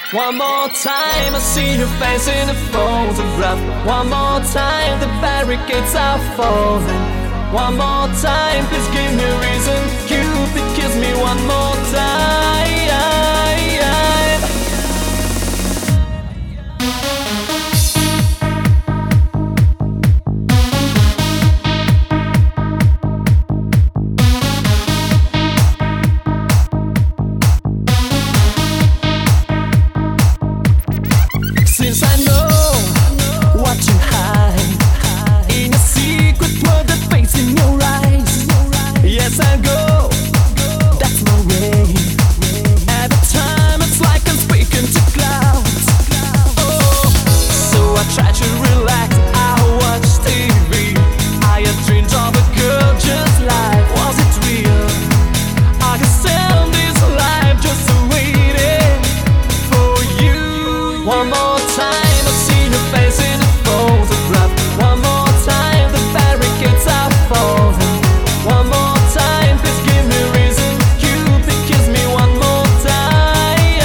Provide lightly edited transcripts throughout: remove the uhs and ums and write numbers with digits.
One more time, I see your face in the photograph. One more time, the barricades are falling. One more time, please give me a reason. Cupid, kiss me one more time. Since I know what you hide in a secret world that face in your eyes. Yes, I go, that's my way. Every time it's like I'm speaking to clouds. Oh, so I try to relax, I watch TV. I had dreams of a girl just like, was it real? I can stand this life just waiting for you. One more time, I see your face in a photograph. One more time, the barricades are falling. One more time, please give me a reason. Cupid, kiss me one more time.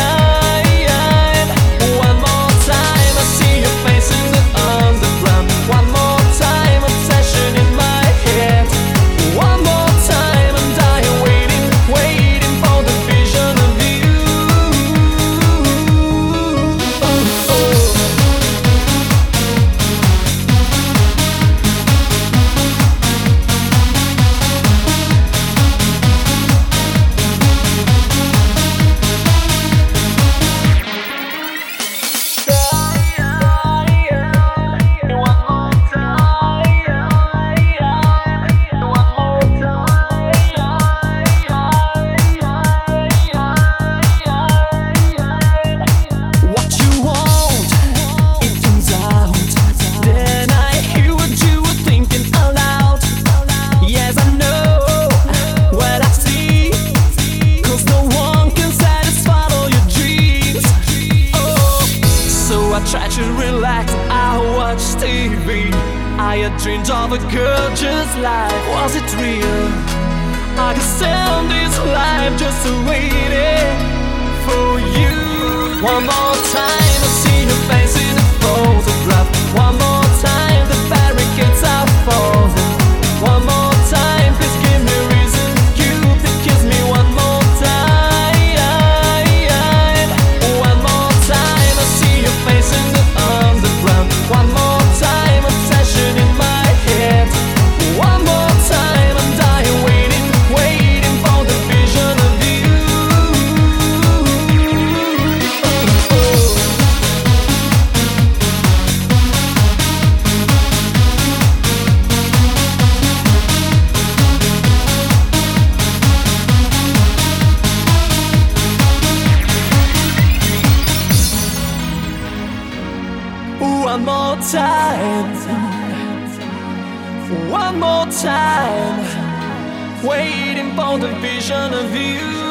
One more time, I see your face in the underground. One more time, obsession in my head. One more time, I'm dying, waiting, waiting for the vision of you. What you want, it turns out. Then I hear what you were thinking aloud. Yes, I know what I see, 'cause no one can satisfy all your dreams. Oh, so I try to relax, I watch TV. I had dreams of a girl just like, was it real? I can stand this life just waiting for you. One more time, I see your face in a photograph. One more time, the barricades are falling. One more time, please give me a reason. Cupid, kiss me one more time. One more time, I see your face in the underground. One more time, obsession in my head. One more time, I'm dying, waiting, waiting for the vision of you. One more time, one more time, waiting for the vision of you.